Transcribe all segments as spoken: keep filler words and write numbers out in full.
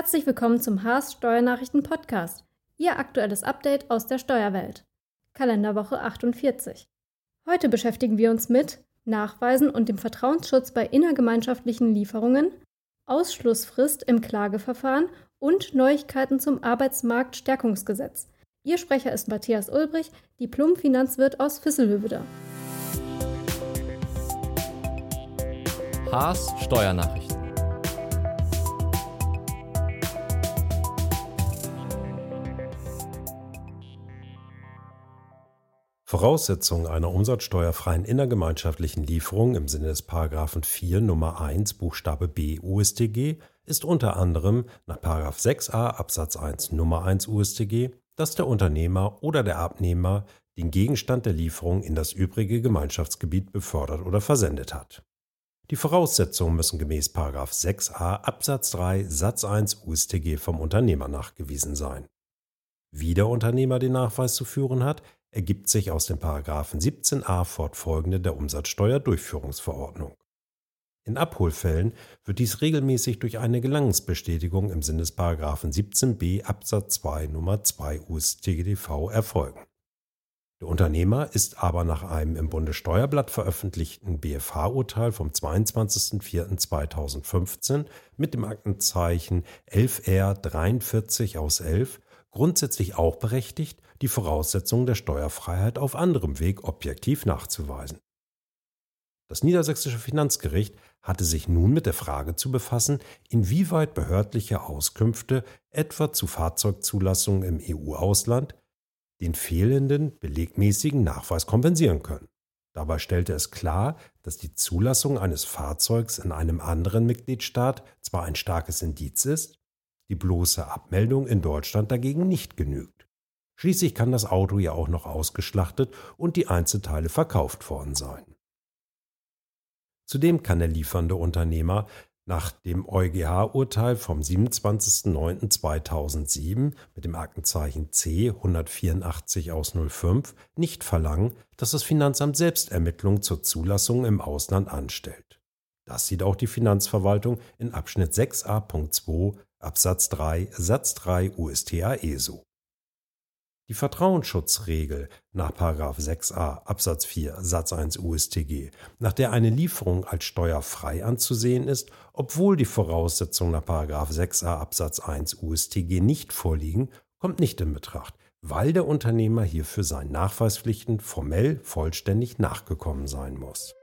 Herzlich willkommen zum Haas Steuernachrichten Podcast, Ihr aktuelles Update aus der Steuerwelt. Kalenderwoche achtundvierzig. Heute beschäftigen wir uns mit Nachweisen und dem Vertrauensschutz bei innergemeinschaftlichen Lieferungen, Ausschlussfrist im Klageverfahren und Neuigkeiten zum Arbeitsmarktstärkungsgesetz. Ihr Sprecher ist Matthias Ulbrich, Diplom-Finanzwirt aus Visselhövede. Haas Steuernachrichten. Voraussetzung einer umsatzsteuerfreien innergemeinschaftlichen Lieferung im Sinne des Paragraphen vier Nummer eins Buchstabe b U S T G ist unter anderem nach Paragraph sechs a Absatz eins Nummer eins U S T G, dass der Unternehmer oder der Abnehmer den Gegenstand der Lieferung in das übrige Gemeinschaftsgebiet befördert oder versendet hat. Die Voraussetzungen müssen gemäß Paragraph sechs a Absatz drei Satz eins U S T G vom Unternehmer nachgewiesen sein. Wie der Unternehmer den Nachweis zu führen hat, ergibt sich aus den Paragraphen siebzehn a fortfolgende der Umsatzsteuerdurchführungsverordnung. In Abholfällen wird dies regelmäßig durch eine Gelangensbestätigung im Sinne des Paragraphen siebzehn b Absatz zwei Nummer zwei U S T G D V erfolgen. Der Unternehmer ist aber nach einem im Bundessteuerblatt veröffentlichten B F H-Urteil vom zweiundzwanzigsten vierten zweitausendfünfzehn mit dem Aktenzeichen elf R dreiundvierzig aus elf grundsätzlich auch berechtigt, die Voraussetzungen der Steuerfreiheit auf anderem Weg objektiv nachzuweisen. Das Niedersächsische Finanzgericht hatte sich nun mit der Frage zu befassen, inwieweit behördliche Auskünfte, etwa zu Fahrzeugzulassungen im E U-Ausland, den fehlenden belegmäßigen Nachweis kompensieren können. Dabei stellte es klar, dass die Zulassung eines Fahrzeugs in einem anderen Mitgliedstaat zwar ein starkes Indiz ist, die bloße Abmeldung in Deutschland dagegen nicht genügt. Schließlich kann das Auto ja auch noch ausgeschlachtet und die Einzelteile verkauft worden sein. Zudem kann der liefernde Unternehmer nach dem EuGH-Urteil vom siebenundzwanzigsten neunten zweitausendsieben mit dem Aktenzeichen C hundertvierundachtzig aus null fünf nicht verlangen, dass das Finanzamt selbst Ermittlungen zur Zulassung im Ausland anstellt. Das sieht auch die Finanzverwaltung in Abschnitt sechs a Punkt zwei Absatz drei Satz drei U S T A E so. Die Vertrauensschutzregel nach Paragraph sechs a Absatz vier Satz eins U S T G, nach der eine Lieferung als steuerfrei anzusehen ist, obwohl die Voraussetzungen nach Paragraph sechs a Absatz eins U S T G nicht vorliegen, kommt nicht in Betracht, weil der Unternehmer hierfür seinen Nachweispflichten formell vollständig nachgekommen sein muss.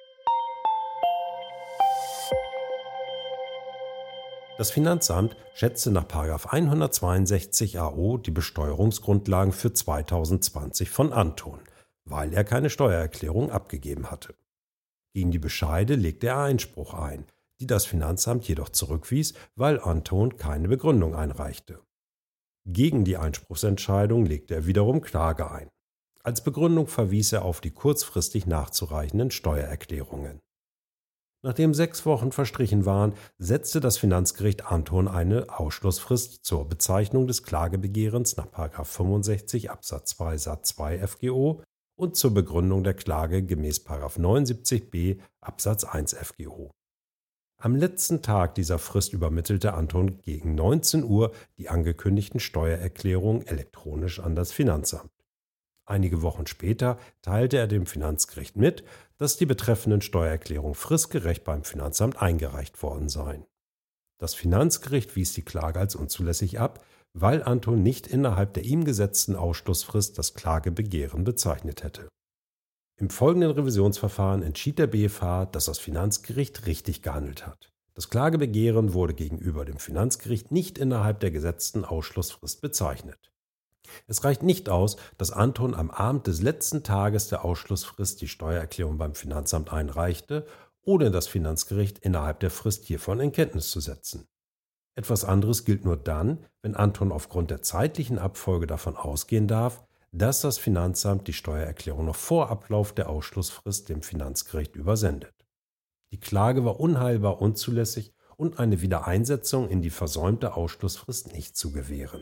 Das Finanzamt schätzte nach Paragraph hundertzweiundsechzig A O die Besteuerungsgrundlagen für zweitausendzwanzig von Anton, weil er keine Steuererklärung abgegeben hatte. Gegen die Bescheide legte er Einspruch ein, die das Finanzamt jedoch zurückwies, weil Anton keine Begründung einreichte. Gegen die Einspruchsentscheidung legte er wiederum Klage ein. Als Begründung verwies er auf die kurzfristig nachzureichenden Steuererklärungen. Nachdem sechs Wochen verstrichen waren, setzte das Finanzgericht Anton eine Ausschlussfrist zur Bezeichnung des Klagebegehrens nach Paragraph fünfundsechzig Absatz zwei Satz zwei F G O und zur Begründung der Klage gemäß Paragraph neunundsiebzig b Absatz eins F G O. Am letzten Tag dieser Frist übermittelte Anton gegen neunzehn Uhr die angekündigten Steuererklärungen elektronisch an das Finanzamt. Einige Wochen später teilte er dem Finanzgericht mit, dass die betreffenden Steuererklärungen fristgerecht beim Finanzamt eingereicht worden seien. Das Finanzgericht wies die Klage als unzulässig ab, weil Anton nicht innerhalb der ihm gesetzten Ausschlussfrist das Klagebegehren bezeichnet hätte. Im folgenden Revisionsverfahren entschied der B F H, dass das Finanzgericht richtig gehandelt hat. Das Klagebegehren wurde gegenüber dem Finanzgericht nicht innerhalb der gesetzten Ausschlussfrist bezeichnet. Es reicht nicht aus, dass Anton am Abend des letzten Tages der Ausschlussfrist die Steuererklärung beim Finanzamt einreichte, ohne das Finanzgericht innerhalb der Frist hiervon in Kenntnis zu setzen. Etwas anderes gilt nur dann, wenn Anton aufgrund der zeitlichen Abfolge davon ausgehen darf, dass das Finanzamt die Steuererklärung noch vor Ablauf der Ausschlussfrist dem Finanzgericht übersendet. Die Klage war unheilbar unzulässig und eine Wiedereinsetzung in die versäumte Ausschlussfrist nicht zu gewähren.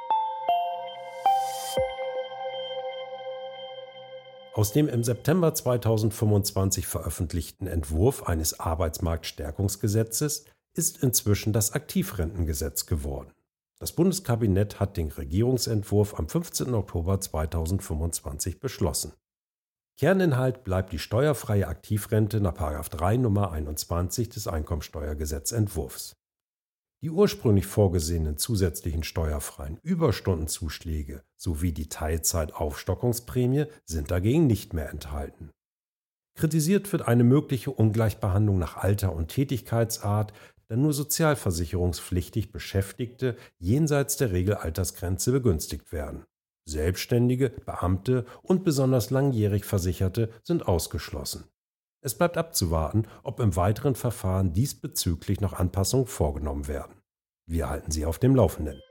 Aus dem im September zweitausendfünfundzwanzig veröffentlichten Entwurf eines Arbeitsmarktstärkungsgesetzes ist inzwischen das Aktivrentengesetz geworden. Das Bundeskabinett hat den Regierungsentwurf am fünfzehnten Oktober zweitausendfünfundzwanzig beschlossen. Kerninhalt bleibt die steuerfreie Aktivrente nach Paragraph drei Nummer einundzwanzig des Einkommensteuergesetzentwurfs. Die ursprünglich vorgesehenen zusätzlichen steuerfreien Überstundenzuschläge sowie die Teilzeitaufstockungsprämie sind dagegen nicht mehr enthalten. Kritisiert wird eine mögliche Ungleichbehandlung nach Alter und Tätigkeitsart, da nur sozialversicherungspflichtig Beschäftigte jenseits der Regelaltersgrenze begünstigt werden. Selbstständige, Beamte und besonders langjährig Versicherte sind ausgeschlossen. Es bleibt abzuwarten, ob im weiteren Verfahren diesbezüglich noch Anpassungen vorgenommen werden. Wir halten Sie auf dem Laufenden.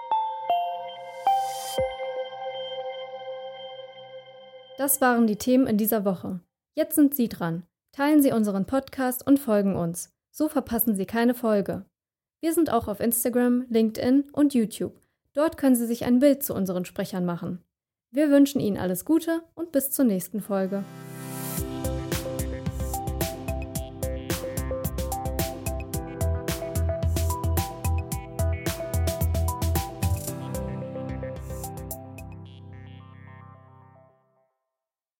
Das waren die Themen in dieser Woche. Jetzt sind Sie dran. Teilen Sie unseren Podcast und folgen uns. So verpassen Sie keine Folge. Wir sind auch auf Instagram, LinkedIn und YouTube. Dort können Sie sich ein Bild zu unseren Sprechern machen. Wir wünschen Ihnen alles Gute und bis zur nächsten Folge.